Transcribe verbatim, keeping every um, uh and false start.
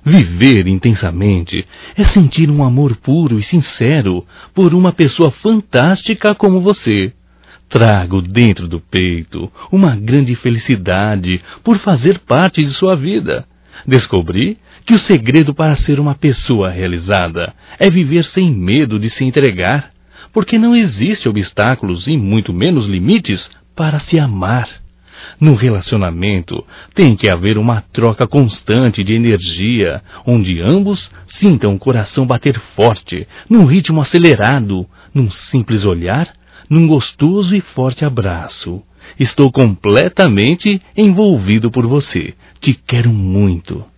Viver intensamente é sentir um amor puro e sincero por uma pessoa fantástica como você. Trago dentro do peito uma grande felicidade por fazer parte de sua vida. Descobri que o segredo para ser uma pessoa realizada é viver sem medo de se entregar, porque não existe obstáculos e muito menos limites para se amar. No relacionamento tem que haver uma troca constante de energia, onde ambos sintam o coração bater forte, num ritmo acelerado, num simples olhar, num gostoso e forte abraço. Estou completamente envolvido por você. Te quero muito.